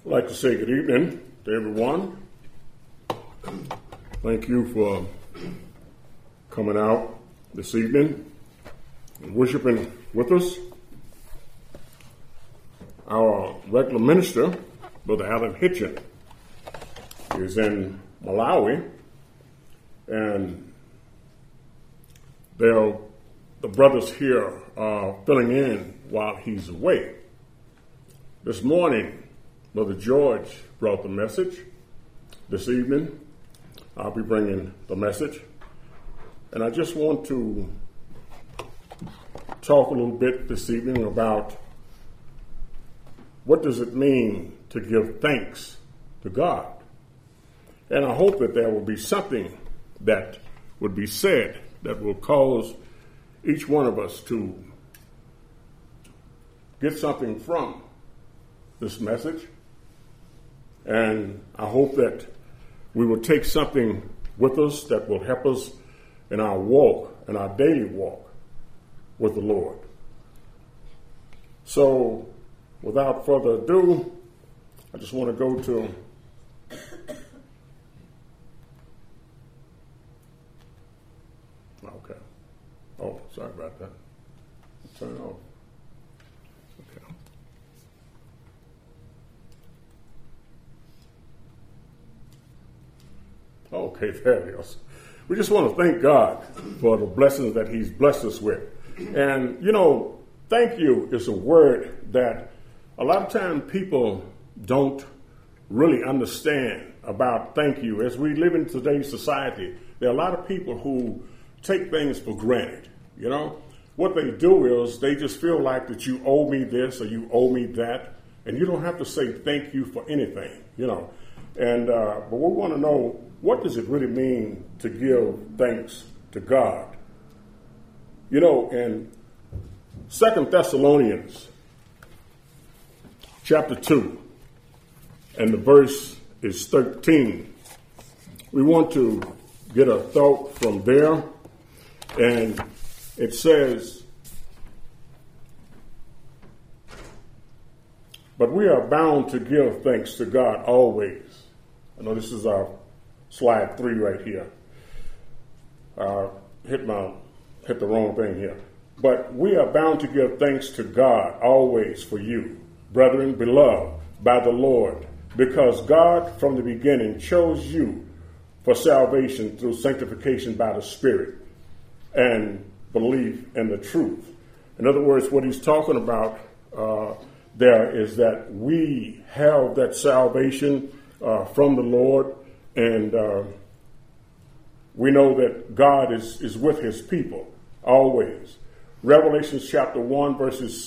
I'd like to say good evening to everyone. Thank you for coming out this evening and worshiping with us. Our regular minister, Brother Alan Hitchin, is in Malawi, and the brothers here are filling in while he's away. This morning, Brother George brought the message. This evening, I'll be bringing the message. And I just want to talk a little bit this evening about what does it mean to give thanks to God. And I hope that there will be something that would be said that will cause each one of us to get something from this message. And I hope that we will take something with us that will help us in our walk, in our daily walk with the Lord. So, without further ado, I just want to go to okay. Oh, sorry about that. Turn it off. Okay. Okay, there it is. We just want to thank God for the blessings that He's blessed us with. And, thank you is a word that a lot of times people don't really understand about thank you. As we live in today's society, there are a lot of people who take things for granted. What they do is they just feel like that you owe me this or you owe me that, and you don't have to say thank you for anything, And but we want to know, what does it really mean to give thanks to God? In 2 Thessalonians chapter 2, and the verse is 13, we want to get a thought from there, and it says, "But we are bound to give thanks to God always." I know this is our slide 3 right here. Hit the wrong thing here. "But we are bound to give thanks to God always for you, brethren, beloved by the Lord, because God from the beginning chose you for salvation through sanctification by the Spirit and belief in the truth." In other words, what he's talking about there is that we have that salvation from the Lord, and we know that God is with his people always. Revelation chapter 1,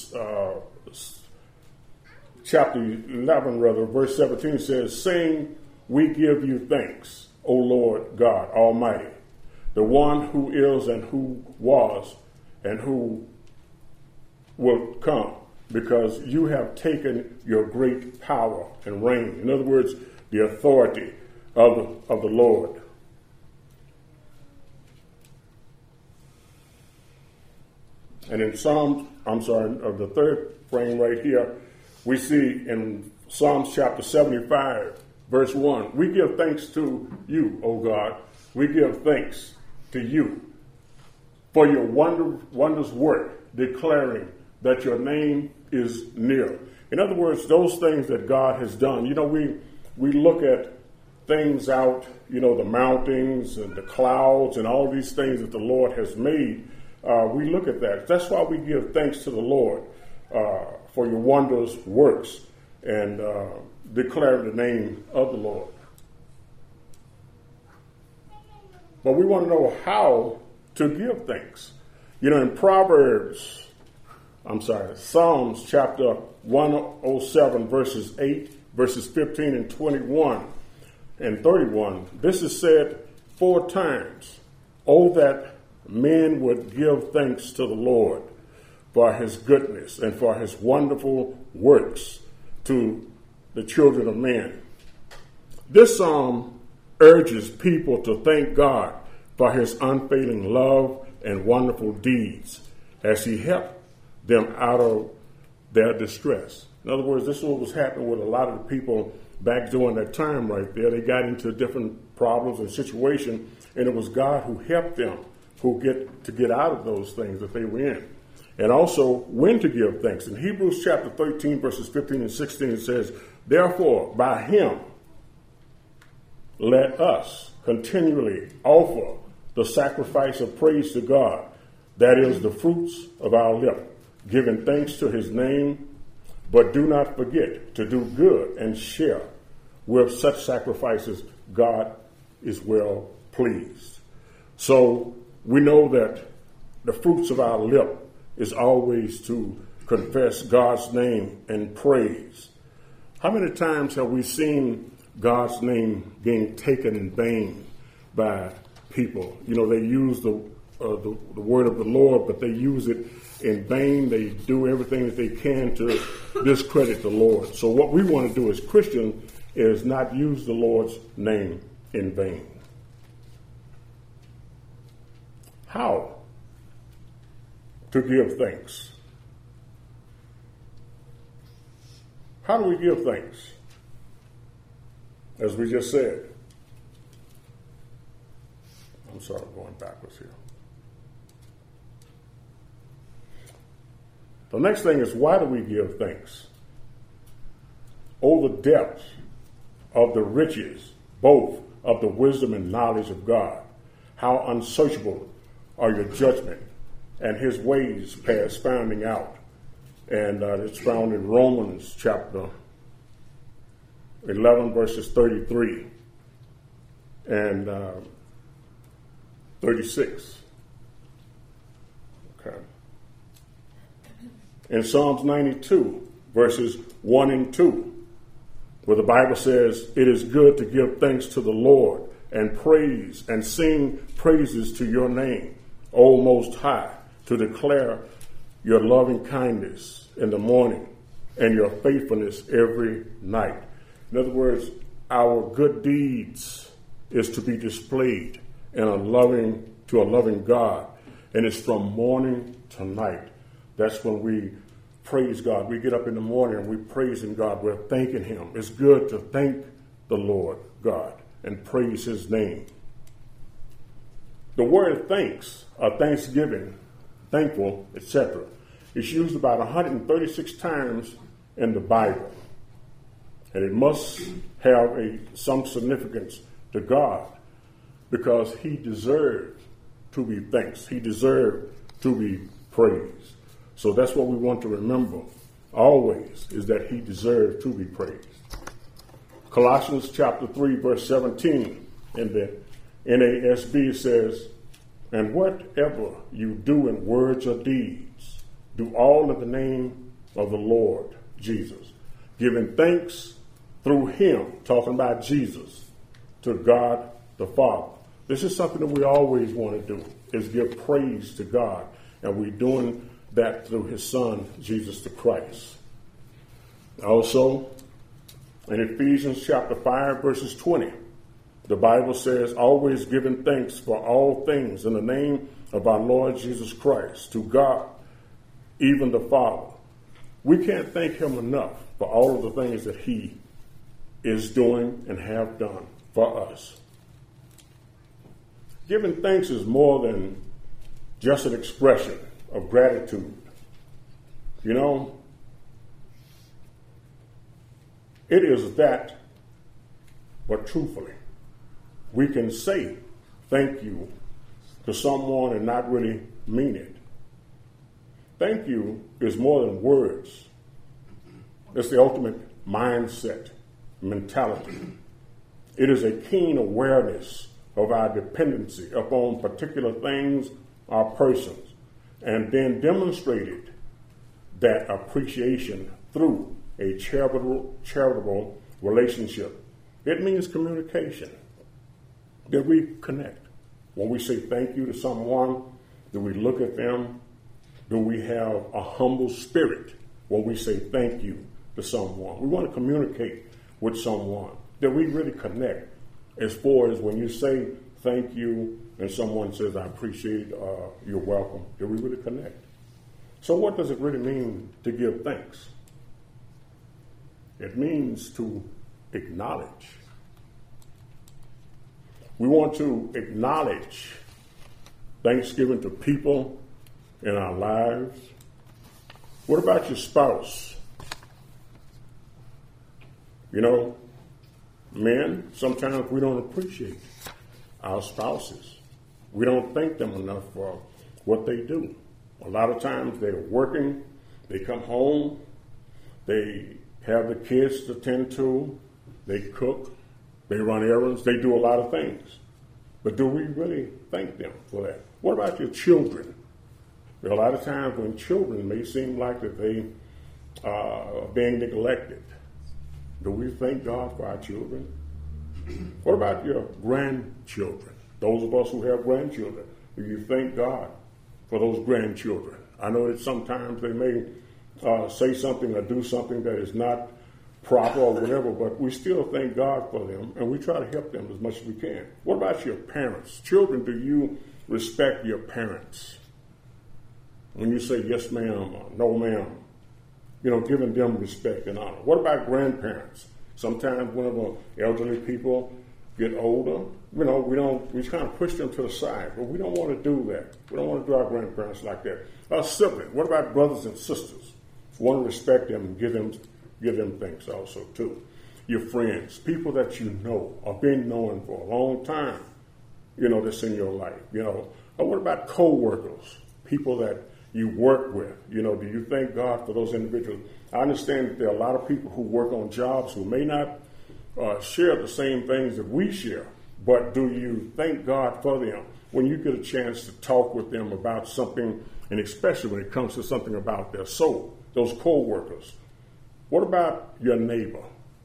chapter 11, verse 17 says, "Saying, we give you thanks, O Lord God Almighty, the one who is and who was and who will come, because you have taken your great power and reign." In other words, the authority of the Lord. And in the third frame right here, we see in Psalms chapter 75, verse 1, "We give thanks to you, O God. We give thanks to you for your wondrous work, declaring that your name is near." In other words, those things that God has done. We look at things out, the mountains and the clouds and all these things that the Lord has made. We look at that. That's why we give thanks to the Lord for your wondrous works and declare the name of the Lord. But we want to know how to give thanks. In Psalms chapter 107, verses 8, verses 15 and 21 and 31, this is said 4 times, "Oh, that men would give thanks to the Lord for his goodness and for his wonderful works to the children of men." This psalm urges people to thank God for his unfailing love and wonderful deeds as he helped them out of their distress. In other words, this is what was happening with a lot of the people back during that time right there. They got into different problems and situations, and it was God who helped them to get out of those things that they were in. And also when to give thanks. In Hebrews chapter 13, verses 15 and 16, it says, therefore, by him, let us continually offer the sacrifice of praise to God, that is the fruits of our lip, giving thanks to his name, but do not forget to do good and share with such sacrifices. God is well pleased. So we know that the fruits of our lip is always to confess God's name and praise. How many times have we seen God's name being taken in vain by people? You know, they use the word of the Lord, but they use it in vain. They do everything that they can to discredit the Lord. So what we want to do as Christians is not use the Lord's name in vain. How to give thanks? How do we give thanks? As we just said. I'm sorry, I'm going backwards here. The next thing is, why do we give thanks? Oh, the depth of the riches, both of the wisdom and knowledge of God. How unsearchable are your judgment and his ways past finding out. And it's found in Romans chapter 11, verses 33 and 36. Okay. In Psalms 92, verses 1 and 2, where the Bible says, it is good to give thanks to the Lord and praise and sing praises to your name, O Most High, to declare your loving kindness in the morning and your faithfulness every night. In other words, our good deeds is to be displayed to a loving God. And it's from morning to night. That's when we praise God. We get up in the morning and we're praising God. We're thanking him. It's good to thank the Lord God and praise his name. The word thanks, thanksgiving, thankful, etc., is used about 136 times in the Bible. And it must have some significance to God because he deserved to be thanked. He deserved to be praised. So that's what we want to remember always, is that he deserved to be praised. Colossians chapter 3, verse 17 in the NASB says, and whatever you do in words or deeds, do all in the name of the Lord Jesus, giving thanks through him, talking about Jesus, to God the Father. This is something that we always want to do, is give praise to God. And we're doing that through his son, Jesus the Christ. Also, in Ephesians chapter 5, verses 20, the Bible says, always giving thanks for all things in the name of our Lord Jesus Christ, to God, even the Father. We can't thank him enough for all of the things that he is doing and have done for us. Giving thanks is more than just an expression of gratitude. You know, it is that, but truthfully, we can say thank you to someone and not really mean it. Thank you is more than words. It's the ultimate mindset, mentality. It is a keen awareness of our dependency upon particular things or persons, and then demonstrated that appreciation through a charitable relationship. It means communication, that we connect. When we say thank you to someone, do we look at them? Do we have a humble spirit when we say thank you to someone? We want to communicate with someone, that we really connect. As far as when you say thank you and someone says, I appreciate, you're welcome, that we really connect. So what does it really mean to give thanks? It means to acknowledge. We want to acknowledge Thanksgiving to people in our lives. What about your spouse? You know, men, sometimes we don't appreciate our spouses. We don't thank them enough for what they do. A lot of times they're working, they come home, they have the kids to tend to, they cook, they run errands, they do a lot of things. But do we really thank them for that? What about your children? There are a lot of times when children may seem like that they are being neglected. Do we thank God for our children? What about your grandchildren? Those of us who have grandchildren, do you thank God for those grandchildren? I know that sometimes they may say something or do something that is not proper or whatever, but we still thank God for them, and we try to help them as much as we can. What about your parents? Children, do you respect your parents? When you say yes, ma'am, or no, ma'am, you know, giving them respect and honor. What about grandparents? Sometimes whenever elderly people get older, you know, we kind of push them to the side, but we don't want to do that. We don't want to do our grandparents like that. Our siblings, what about brothers and sisters? We want to respect them and give them things also too. Your friends, people that you know are being known for a long time, you know, that's in your life, you know. Or what about co-workers, people that you work with? You know, do you thank God for those individuals? I understand that there are a lot of people who work on jobs who may not share the same things that we share, but do you thank God for them when you get a chance to talk with them about something, and especially when it comes to something about their soul, those co-workers? What about your neighbor?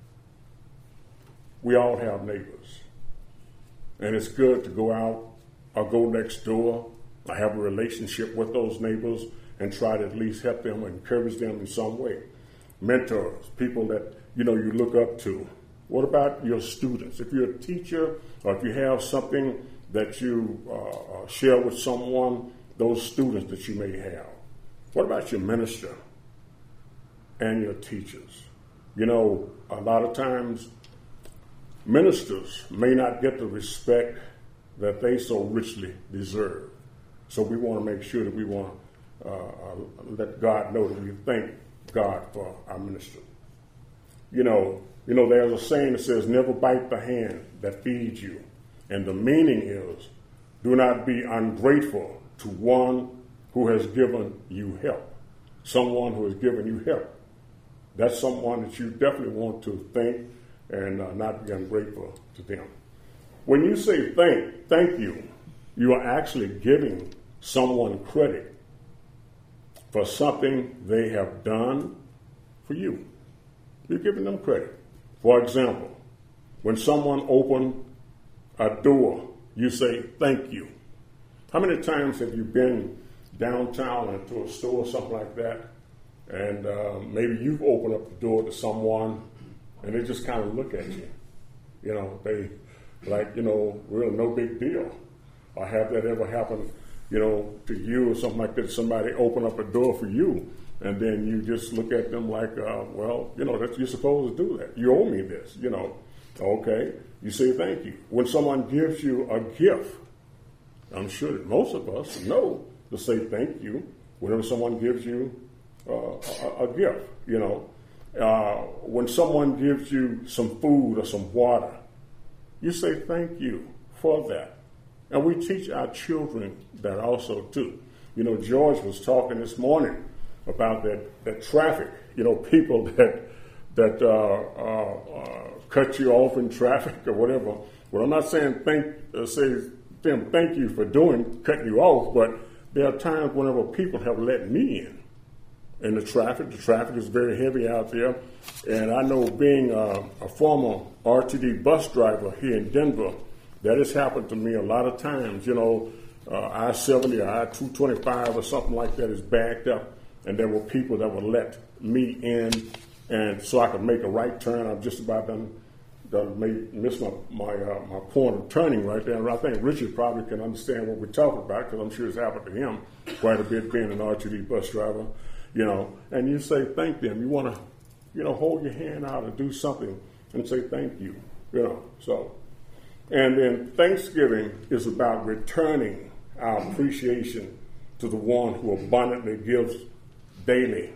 We all have neighbors, and it's good to go out or go next door. I have a relationship with those neighbors and try to at least help them or encourage them in some way. Mentors, people that, you know, you look up to. What about your students? If you're a teacher or if you have something that you share with someone, those students that you may have. What about your minister and your teachers? You know, a lot of times ministers may not get the respect that they so richly deserve. So we want to make sure that we want to let God know that we thank God for our ministry. You know, there's a saying that says, never bite the hand that feeds you. And the meaning is, do not be ungrateful to one who has given you help. Someone who has given you help. That's someone that you definitely want to thank and not be ungrateful to them. When you say thank you, you are actually giving someone credit for something they have done for you. You're giving them credit. For example, when someone opened a door, you say thank you. How many times have you been downtown into a store or something like that, and maybe you've opened up the door to someone and they just kind of look at you? You know, they like, you know, really no big deal. Or have that ever happen, you know, to you or something like that? Somebody open up a door for you, and then you just look at them like, well, you know, you're supposed to do that. You owe me this, you know. Okay, you say thank you. When someone gives you a gift, I'm sure that most of us know to say thank you whenever someone gives you a gift, you know. When someone gives you some food or some water, you say thank you for that. And we teach our children that also too. You know, George was talking this morning about that traffic. You know, people that cut you off in traffic or whatever. Well, I'm not saying say them thank you for cutting you off, but there are times whenever people have let me in the traffic. The traffic is very heavy out there, and I know, being a former RTD bus driver here in Denver, that has happened to me a lot of times. You know, I-70 or I-225 or something like that is backed up, and there were people that would let me in, and so I could make a right turn. I'm just about done miss my point of turning right there. And I think Richard probably can understand what we're talking about, because I'm sure it's happened to him quite a bit being an RTD bus driver. You know, and you say thank them. You want to hold your hand out or do something and say thank you, so. And then Thanksgiving is about returning our appreciation to the one who abundantly gives daily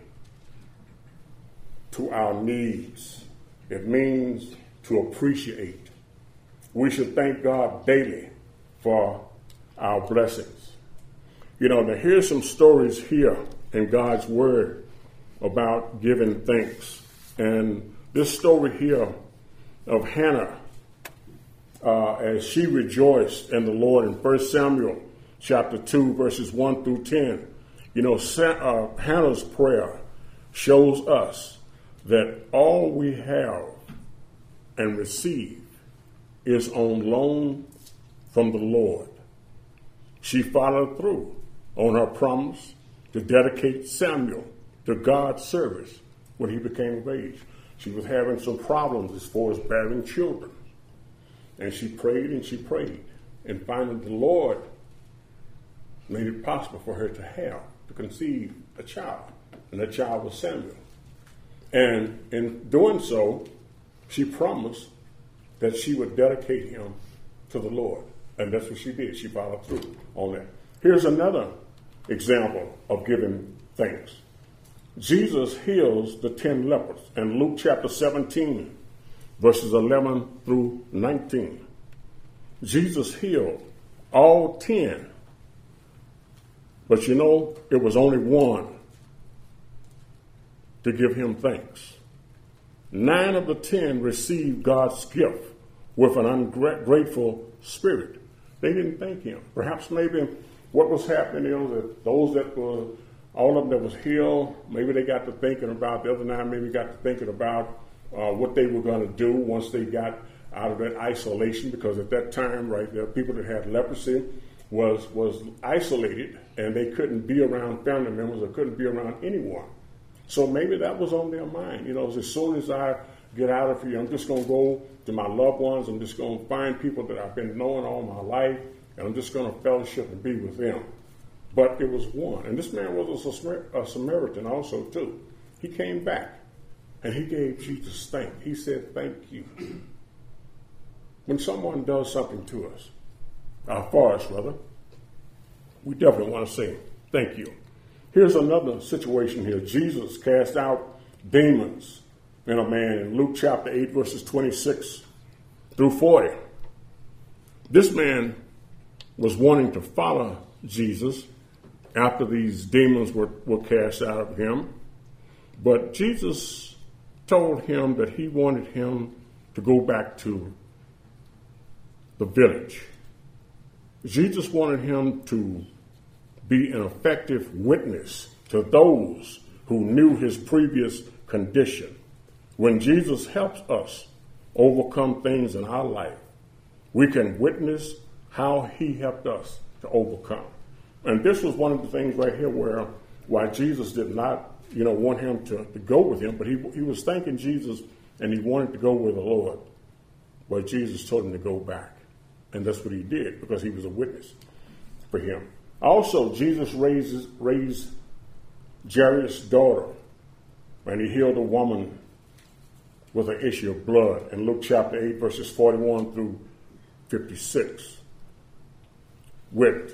to our needs. It means to appreciate. We should thank God daily for our blessings. Now here's some stories here in God's Word about giving thanks. And this story here of Hannah, as she rejoiced in the Lord in 1 Samuel chapter 2, verses 1 through 10. Hannah's prayer shows us that all we have and receive is on loan from the Lord. She followed through on her promise to dedicate Samuel to God's service when he became of age. She was having some problems as far as bearing children. And she prayed and she prayed. And finally the Lord made it possible for her to conceive a child. And that child was Samuel. And in doing so, she promised that she would dedicate him to the Lord. And that's what she did. She followed through on that. Here's another example of giving thanks. Jesus heals the 10 lepers in Luke chapter 17, verses 11 through 19. Jesus healed all 10. But it was only one to give him thanks. 9 of the 10 received God's gift with an ungrateful spirit. They didn't thank him. Perhaps maybe what was happening is that those that were, all of them that was healed, maybe they got to thinking about, the other 9 maybe got to thinking about what they were going to do once they got out of that isolation, because at that time, right, there people that had leprosy was isolated and they couldn't be around family members or couldn't be around anyone. So maybe that was on their mind. As soon as I get out of here, I'm just going to go to my loved ones. I'm just going to find people that I've been knowing all my life, and I'm just going to fellowship and be with them. But it was one. And this man was a Samaritan also, too. He came back, and he gave Jesus thanks. He said, thank you. When someone does something to us, for us, rather, we definitely want to say thank you. Here's another situation here. Jesus cast out demons in a man in Luke chapter 8, verses 26 through 40. This man was wanting to follow Jesus after these demons were cast out of him. But Jesus told him that he wanted him to go back to the village. Jesus wanted him to be an effective witness to those who knew his previous condition. When Jesus helps us overcome things in our life, we can witness how he helped us to overcome. And this was one of the things right here why Jesus did not, want him to go with him, but he was thanking Jesus and he wanted to go with the Lord. But Jesus told him to go back. And that's what he did, because he was a witness for him. Also, Jesus raised Jairus' daughter, and he healed a woman with an issue of blood in Luke chapter 8, verses 41 through 56. With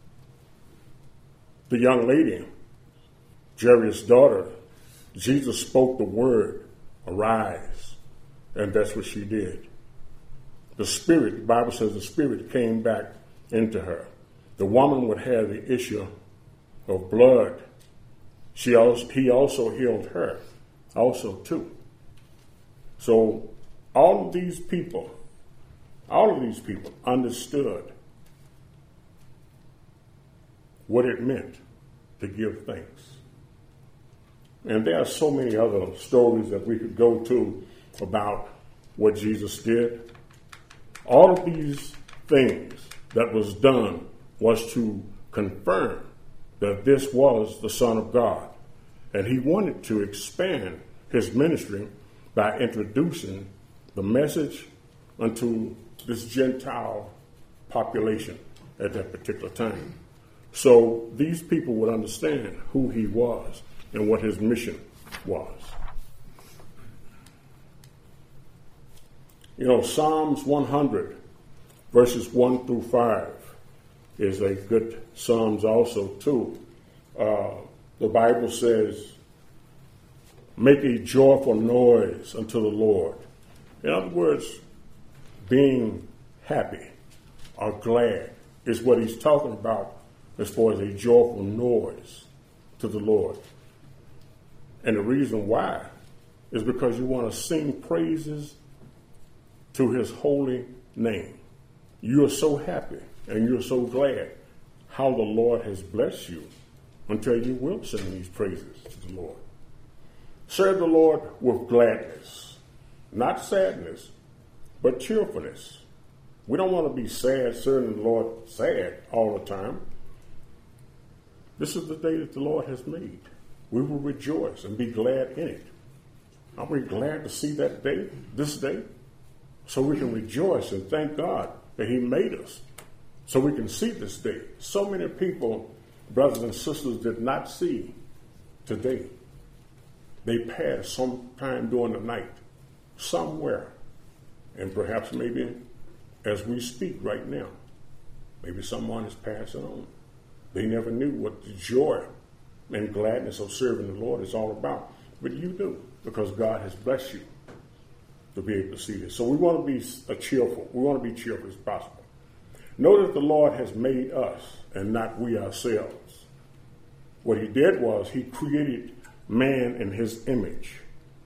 the young lady, Jairus' daughter, Jesus spoke the word, arise, and that's what she did. The Bible says the spirit came back into her. The woman would have the issue of blood. He also healed her, also too. So all of these people understood what it meant to give thanks. And there are so many other stories that we could go to about what Jesus did. All of these things that was done was to confirm that this was the Son of God. And he wanted to expand his ministry by introducing the message unto this Gentile population at that particular time. So these people would understand who he was and what his mission was. You know, Psalms 100, verses 1 through 5 is a good Psalms also, too. The Bible says, make a joyful noise unto the Lord. In other words, being happy or glad is what he's talking about as far as a joyful noise to the Lord. And the reason why is because you want to sing praises to his holy name. You are so happy and you're so glad how the Lord has blessed you until you will sing these praises to the Lord. Serve the Lord with gladness, not sadness, but cheerfulness. We don't want to be sad, serving the Lord sad all the time. This is the day that the Lord has made. We will rejoice and be glad in it. Are we glad to see that day, this day? So we can rejoice and thank God that he made us. So we can see this day. So many people, brothers and sisters, did not see today. They passed sometime during the night, somewhere. And perhaps maybe as we speak right now, maybe someone is passing on. They never knew what the joy and gladness of serving the Lord is all about. But you do, because God has blessed you to be able to see this. So we want to be cheerful. We want to be cheerful as possible. Know that the Lord has made us and not we ourselves. What he did was he created man in his image.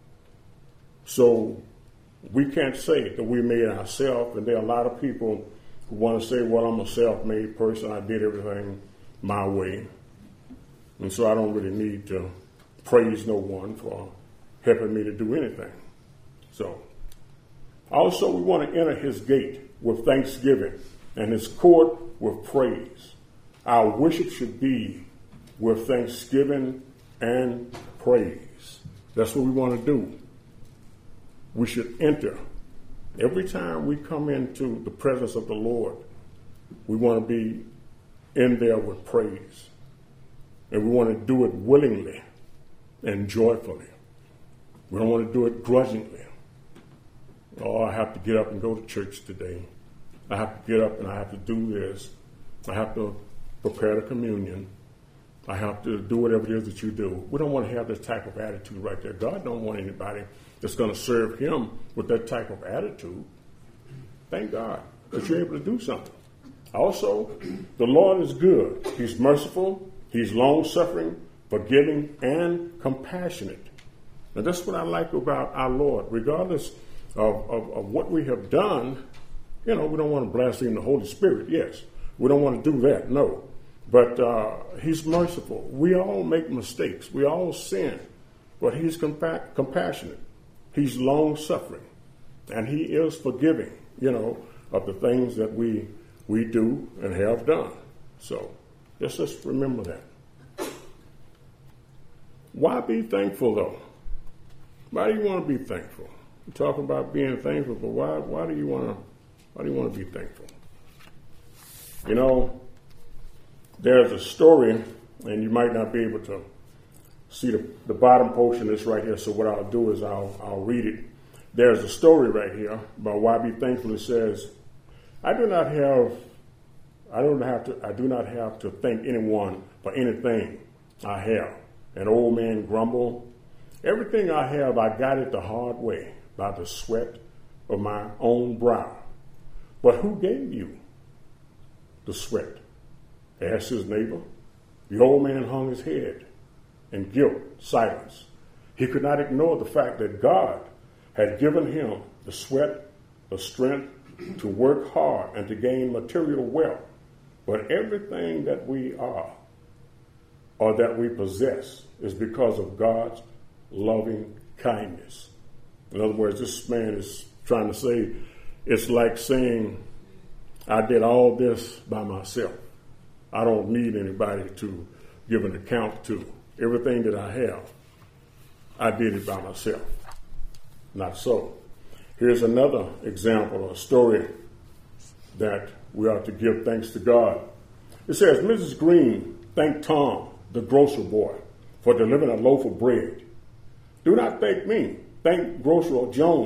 So we can't say that we made ourselves, and there are a lot of people who want to say, well, I'm a self-made person. I did everything my way. And so I don't really need to praise no one for helping me to do anything. So also we want to enter his gate with thanksgiving and his court with praise. Our worship should be with thanksgiving and praise. That's what we want to do. We should enter. Every time we come into the presence of the Lord, we want to be in there with praise. And we want to do it willingly and joyfully. We don't want to do it grudgingly. Oh, I have to get up and go to church today. I have to get up and I have to do this. I have to prepare the communion. I have to do whatever it is that you do. We don't want to have this type of attitude right there. God don't want anybody that's going to serve him with that type of attitude. Thank God that you're able to do something. Also, the Lord is good. He's merciful. He's long-suffering, forgiving, and compassionate. And that's what I like about our Lord. Regardless of what we have done, you know, we don't want to blaspheme the Holy Spirit. Yes, we don't want to do that. No. But he's merciful. We all make mistakes. We all sin. But he's compassionate. He's long-suffering. And he is forgiving, you know, of the things that we do and have done. So let's just remember that. Why be thankful, though? Why do you want to be thankful? We're talking about being thankful, but why do you want to be thankful? You know, there's a story, and you might not be able to see the bottom portion is right here. So what I'll do is I'll read it. There's a story right here about why be thankful. It says, I do not have to thank anyone for anything I have. An old man grumbled, everything I have, I got it the hard way by the sweat of my own brow. But who gave you the sweat? Asked his neighbor. The old man hung his head in guilt, silence. He could not ignore the fact that God had given him the sweat, the strength to work hard and to gain material wealth. But everything that we are or that we possess is because of God's loving kindness. In other words, this man is trying to say, it's like saying, I did all this by myself. I don't need anybody to give an account to. Everything that I have, I did it by myself. Not so. Here's another example, a story that we ought to give thanks to God. It says, Mrs. Green thanked Tom, the grocery boy, for delivering a loaf of bread. Do not thank me. Thank Grocer Jones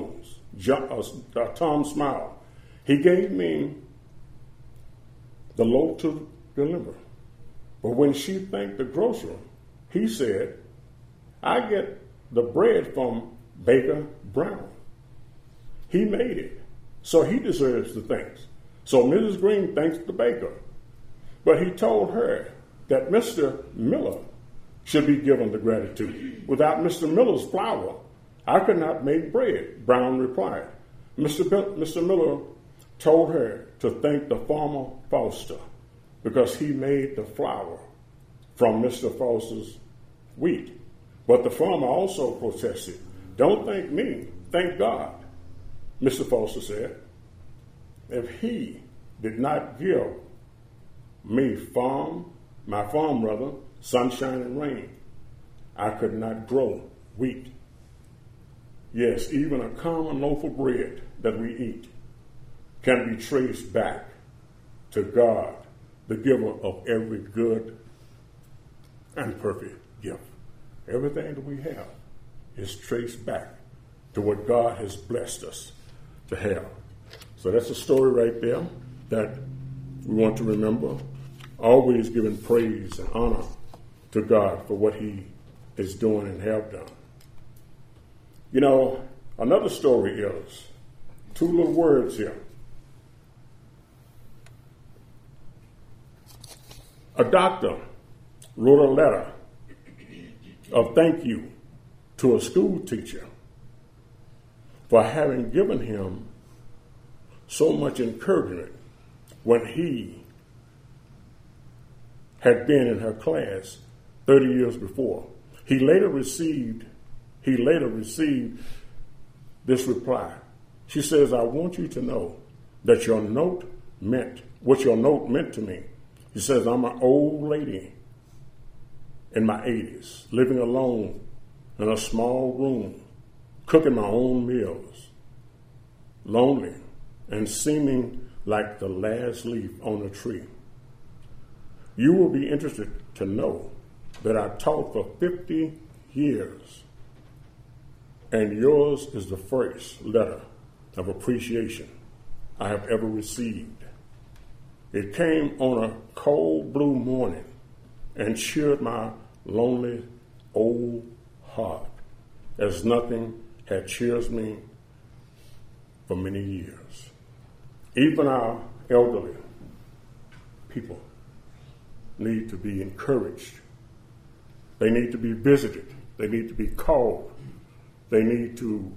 Tom smiled. He gave me the loaf to deliver. But when she thanked the grocer, he said, I get the bread from Baker Brown. He made it, so he deserves the thanks. So Mrs. Green thanks the baker. But he told her that Mr. Miller should be given the gratitude. Without Mr. Miller's flour, I could not make bread, Brown replied. Mr. Miller told her to thank the farmer Foster because he made the flour from Mr. Foster's wheat. But the farmer also protested, don't thank me, thank God. Mr. Foster said, if he did not give me my farm, sunshine and rain, I could not grow wheat. Yes, even a common loaf of bread that we eat can be traced back to God, the giver of every good and perfect gift. Everything that we have is traced back to what God has blessed us to have. So that's a story right there that we want to remember, always giving praise and honor to God for what he is doing and have done. You know, another story is two little words here. A doctor wrote a letter of thank you to a school teacher for having given him so much encouragement when he had been in her class 30 years before. He later received this reply. She says, I want you to know that what your note meant to me. She says, I'm an old lady in my 80s, living alone in a small room, cooking my own meals, lonely and seeming like the last leaf on a tree. You will be interested to know that I taught for 50 years, and yours is the first letter of appreciation I have ever received. It came on a cold blue morning and cheered my lonely old heart as nothing had cheered me for many years. Even our elderly people need to be encouraged. They need to be visited. They need to be called. They need to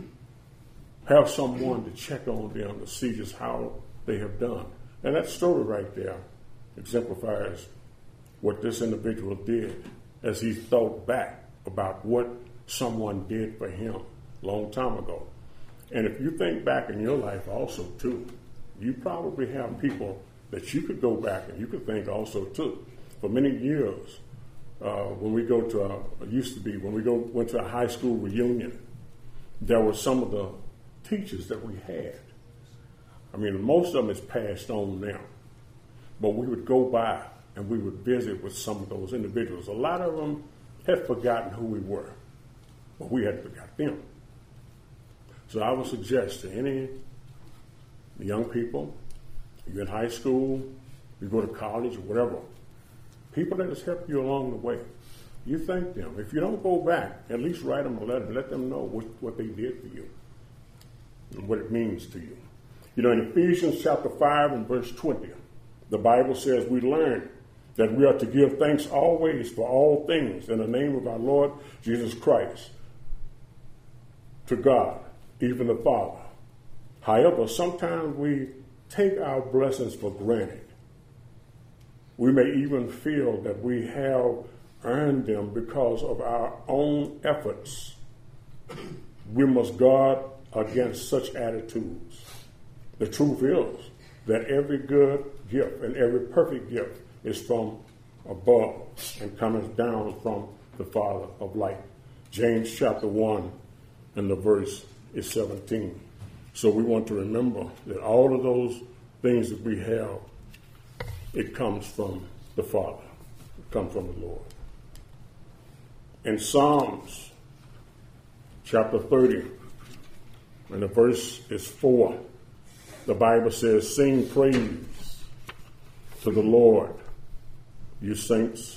have someone to check on them to see just how they have done. And that story right there exemplifies what this individual did as he thought back about what someone did for him a long time ago. And if you think back in your life also too, you probably have people that you could go back and you could think also too. For many years, when we went to a high school reunion, there were some of the teachers that we had. I mean, most of them is passed on now. But we would go by and we would visit with some of those individuals. A lot of them had forgotten who we were, but we had forgot them. So I would suggest to any young people, you're in high school, you go to college or whatever, people that has helped you along the way, you thank them. If you don't go back, at least write them a letter and let them know what they did for you and what it means to you. You know, in Ephesians chapter 5 and verse 20, the Bible says we learn that we are to give thanks always for all things in the name of our Lord Jesus Christ to God, even the Father. However, sometimes we take our blessings for granted. We may even feel that we have earned them because of our own efforts. We must guard against such attitudes. The truth is that every good gift and every perfect gift is from above and comes down from the Father of light. James chapter 1 and the verse is 17. So we want to remember that all of those things that we have, it comes from the Father. It comes from the Lord. In Psalms chapter 30 and the verse is 4. The Bible says, sing praise to the Lord, you saints.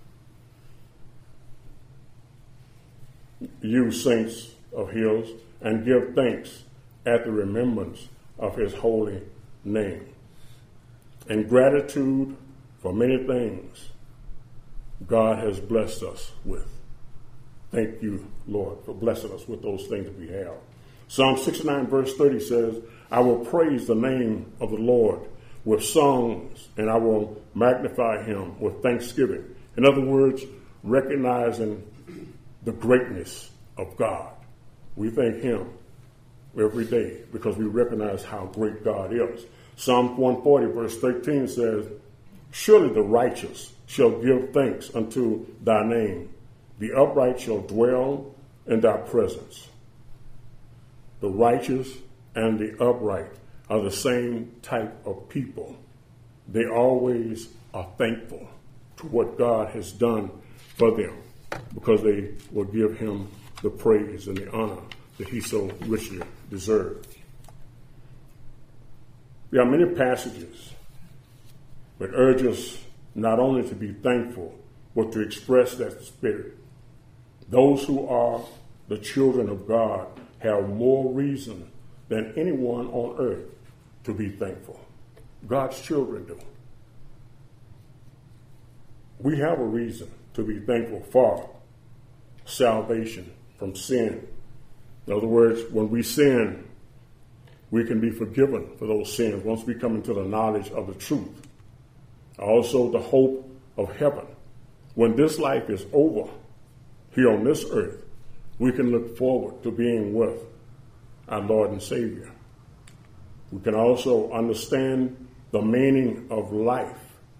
You saints of hills, and give thanks at the remembrance of his holy name. And gratitude for many things God has blessed us with. Thank you, Lord, for blessing us with those things that we have. Psalm 69 verse 30 says, I will praise the name of the Lord with songs, and I will magnify him with thanksgiving. In other words, recognizing the greatness of God. We thank him every day because we recognize how great God is. Psalm 140 verse 13 says, surely the righteous shall give thanks unto thy name. The upright shall dwell in thy presence. The righteous and the upright are the same type of people. They always are thankful to what God has done for them because they will give him the praise and the honor that he so richly deserves. There are many passages that urge us not only to be thankful, but to express that spirit. Those who are the children of God have more reason than anyone on earth to be thankful. God's children do. We have a reason to be thankful for salvation from sin. In other words, when we sin, we can be forgiven for those sins once we come into the knowledge of the truth. Also, the hope of heaven. When this life is over here on this earth, we can look forward to being with our Lord and Savior. We can also understand the meaning of life.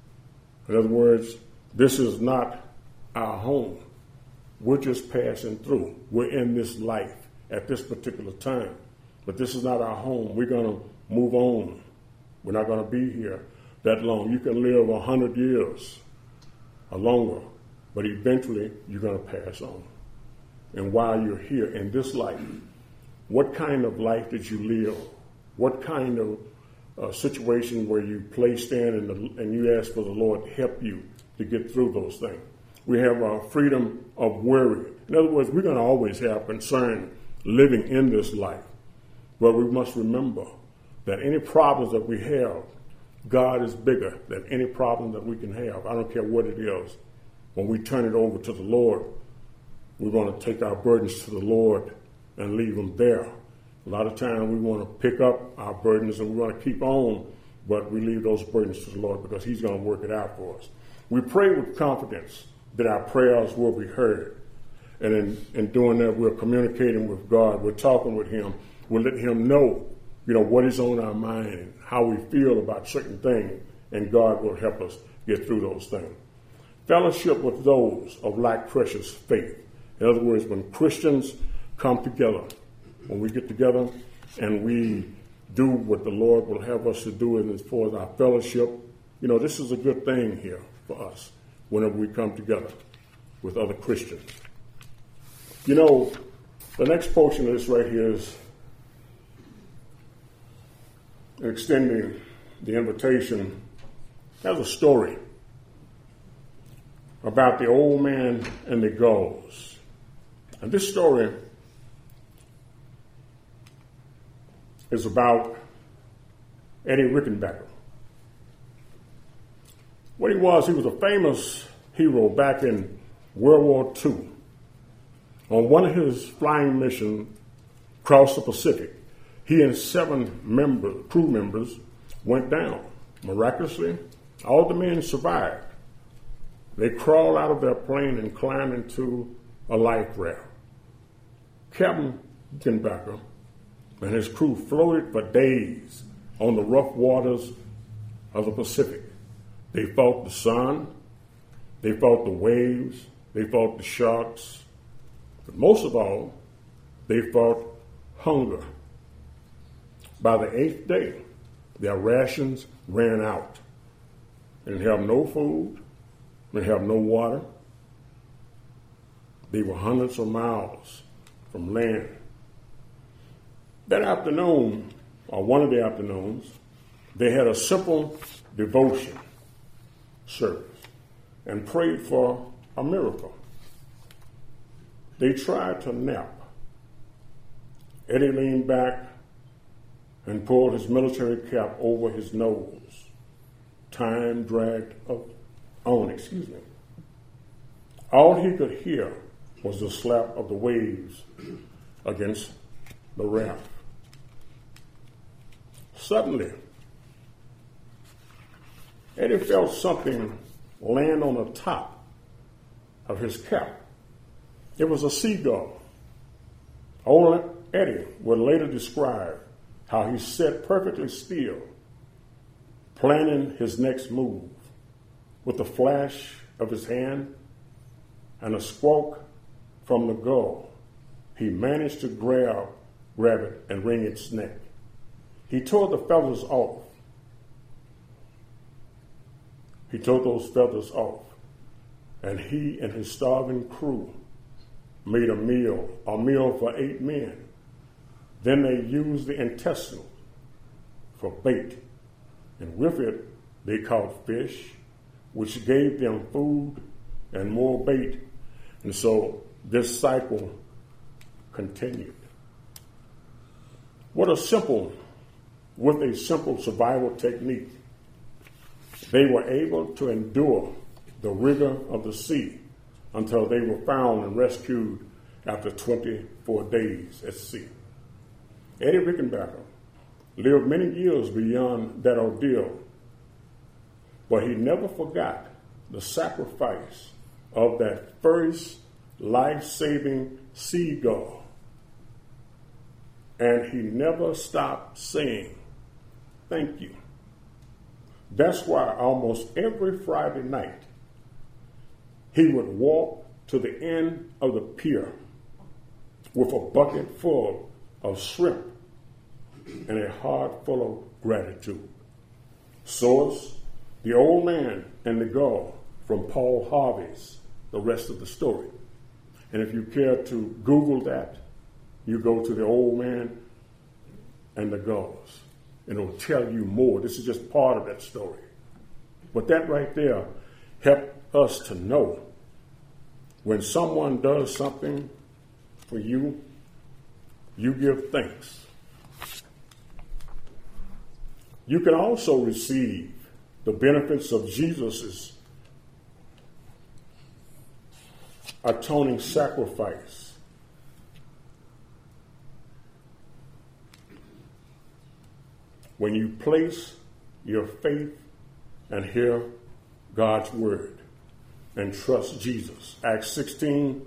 In other words, this is not our home. We're just passing through. We're in this life at this particular time. But this is not our home. We're going to move on. We're not going to be here that long. You can live 100 years or longer, but eventually you're going to pass on. And while you're here in this life, what kind of life did you live? What kind of situation were you placed in and you asked for the Lord to help you to get through those things? We have our freedom of worry. In other words, we're going to always have concern living in this life. But we must remember that any problems that we have, God is bigger than any problem that we can have. I don't care what it is. When we turn it over to the Lord, we're going to take our burdens to the Lord and leave them there. A lot of times we want to pick up our burdens and we want to keep on, but we leave those burdens to the Lord because he's going to work it out for us. We pray with confidence that our prayers will be heard. And in doing that, we're communicating with God. We're talking with him. We're letting him know, what is on our mind, how we feel about certain things, and God will help us get through those things. Fellowship with those of like precious faith. In other words, when Christians come together, when we get together and we do what the Lord will have us to do as far as our fellowship, this is a good thing here for us whenever we come together with other Christians. The next portion of this right here is extending the invitation. Has a story about the old man and the gulls. And this story is about Eddie Rickenbacker. What he was a famous hero back in World War II. On one of his flying missions across the Pacific, he and 7 crew members went down. Miraculously, all the men survived. They crawled out of their plane and climbed into a life raft. Captain Rickenbacker and his crew floated for days on the rough waters of the Pacific. They fought the sun, they fought the waves, they fought the sharks, but most of all, they fought hunger. By the 8th day, their rations ran out. They didn't have no food, they didn't have no water. They were hundreds of miles from land. That afternoon, or one of the afternoons, they had a simple devotion service and prayed for a miracle. They tried to nap. Eddie leaned back and pulled his military cap over his nose. Time dragged on. All he could hear was the slap of the waves against the raft. Suddenly, Eddie felt something land on the top of his cap. It was a seagull. Old Eddie would later describe how he sat perfectly still, planning his next move. With a flash of his hand and a squawk from the gull, he managed to grab it and wring its neck. He tore the feathers off. He tore those feathers off, and he and his starving crew made a meal for 8 men. Then they used the intestine for bait, and with it they caught fish, which gave them food and more bait. And so this cycle continued. With a simple survival technique, they were able to endure the rigor of the sea until they were found and rescued after 24 days at sea. Eddie Rickenbacker lived many years beyond that ordeal, but he never forgot the sacrifice of that first life-saving seagull. And he never stopped saying, "Thank you." That's why almost every Friday night, he would walk to the end of the pier with a bucket full of shrimp and a heart full of gratitude. Source, The Old Man and the Gull, from Paul Harvey's The Rest of the Story. And if you care to Google that, you go to The Old Man and the Gulls, and it'll tell you more. This is just part of that story. But that right there helped us to know when someone does something for you, you give thanks. You can also receive the benefits of Jesus' atoning sacrifice. When you place your faith and hear God's word and trust Jesus. Acts 16,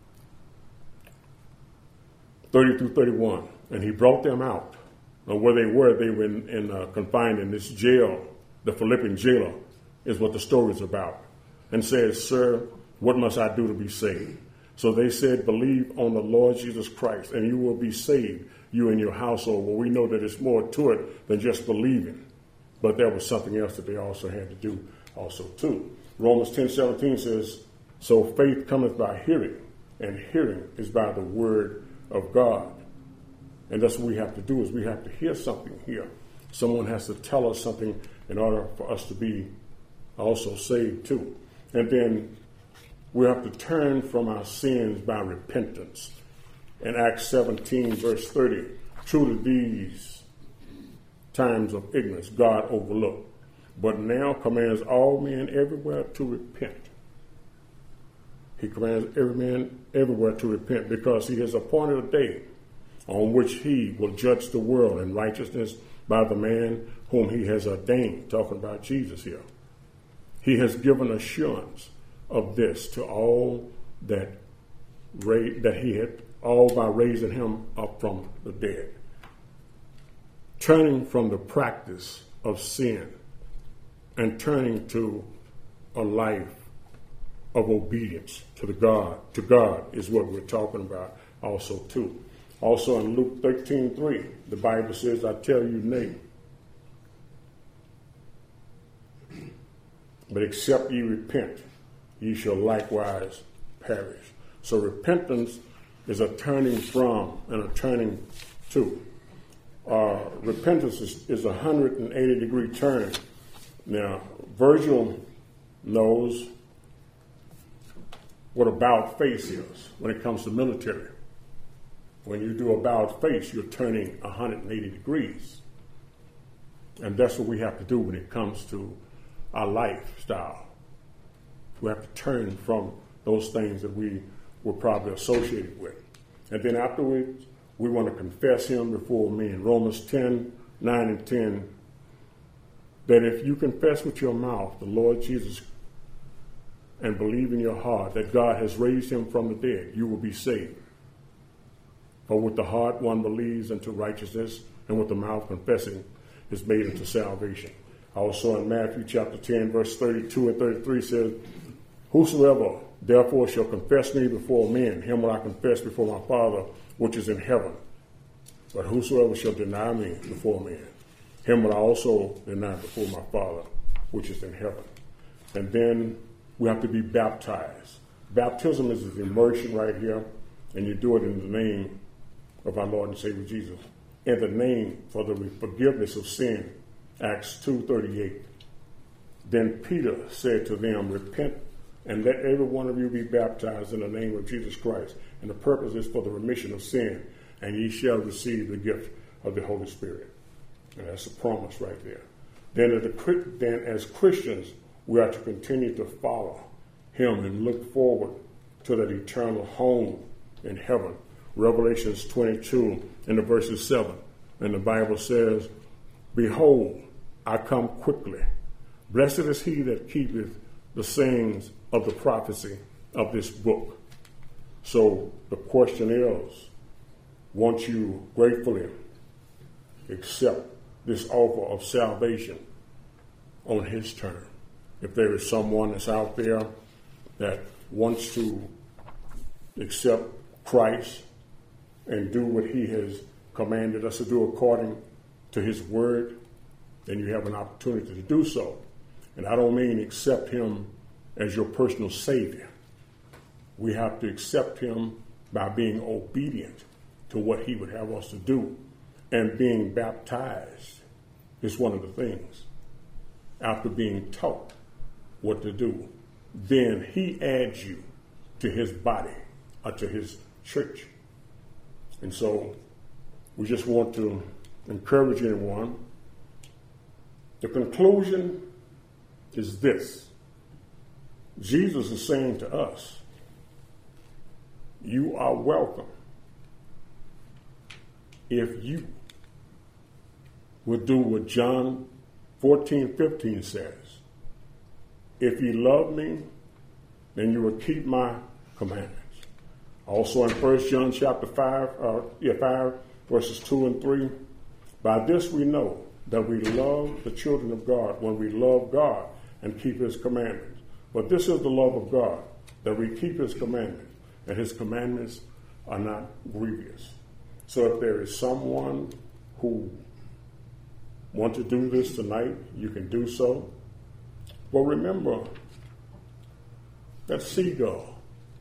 30 through 31. And he brought them out. Now, where they were confined in this jail. The Philippian jailer is what the story is about. And said, "Sir, what must I do to be saved?" So they said, "Believe on the Lord Jesus Christ, and you will be saved, you and your household." Well, we know that it's more to it than just believing. But there was something else that they also had to do also too. Romans 10:17 says, "So faith cometh by hearing, and hearing is by the word of God." And that's what we have to do, is we have to hear something here. Someone has to tell us something in order for us to be also saved too. And then we have to turn from our sins by repentance. In Acts 17, verse 30, truly these times of ignorance God overlooked, but now commands all men everywhere to repent. He commands every man everywhere to repent, because he has appointed a day on which he will judge the world in righteousness by the man whom he has ordained, talking about Jesus here. He has given assurance of this to all that he had, all by raising him up from the dead. Turning from the practice of sin and turning to a life of obedience to God is what we're talking about also too. Also in Luke 13:3, the Bible says, "I tell you, nay, but except ye repent, ye shall likewise perish." So repentance is a turning from and a turning to. repentance is a 180-degree turn. Now, Virgil knows what about face is when it comes to military. When you do about face, you're turning 180 degrees. And that's what we have to do when it comes to our lifestyle. We have to turn from those things that we were probably associated with. And then afterwards, we want to confess him before men. Romans 10, 9 and 10, that if you confess with your mouth the Lord Jesus and believe in your heart that God has raised him from the dead, you will be saved. For with the heart one believes unto righteousness, and with the mouth confessing is made unto salvation. Also in Matthew chapter 10, verse 32 and 33 says, whosoever therefore shall confess me before men, him will I confess before my Father which is in heaven. But whosoever shall deny me before men, him will I also deny before my Father which is in heaven. And then we have to be baptized. Baptism is an immersion right here, and you do it in the name of our Lord and Savior Jesus, in the name for the forgiveness of sin, Acts 2:38. Then Peter said to them, repent and let every one of you be baptized in the name of Jesus Christ. And the purpose is for the remission of sin, and ye shall receive the gift of the Holy Spirit. And that's a promise right there. Then as Christians, we are to continue to follow him and look forward to that eternal home in heaven. Revelations 22 in the verses 7. And the Bible says, behold, I come quickly. Blessed is he that keepeth the sayings of the prophecy of this book. So the question is, won't you gratefully accept this offer of salvation on his term? If there is someone that's out there that wants to accept Christ and do what he has commanded us to do according to his word, then you have an opportunity to do so. And I don't mean accept him as your personal savior. We have to accept him by being obedient to what he would have us to do. And being baptized is one of the things. After being taught what to do, then he adds you to his body, or to his church. And so we just want to encourage anyone. The conclusion is this. Jesus is saying to us, you are welcome if you will do what John 14:15 says. If you love me, then you will keep my commandments. Also in 1 John chapter 5 verses 2 and 3, by this we know that we love the children of God when we love God and keep his commandments. But this is the love of God, that we keep his commandments, and his commandments are not grievous. So if there is someone who wants to do this tonight, you can do so. But remember that seagull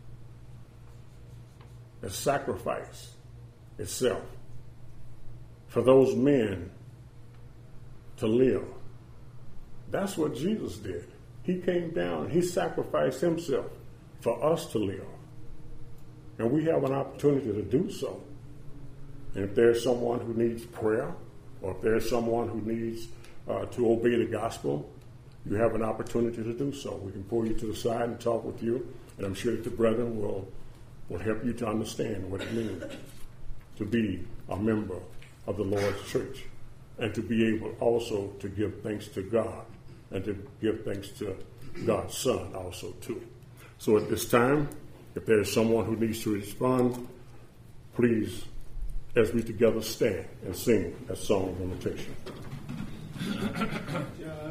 that sacrificed itself for those men to live. That's what Jesus did. He came down, he sacrificed himself for us to live. And we have an opportunity to do so. And if there's someone who needs prayer, or if there's someone who needs to obey the gospel, you have an opportunity to do so. We can pull you to the side and talk with you, and I'm sure that the brethren will help you to understand what it means to be a member of the Lord's church, and to be able also to give thanks to God, and to give thanks to God's Son also too. So at this time, if there is someone who needs to respond, please, as we together stand and sing that song of invitation.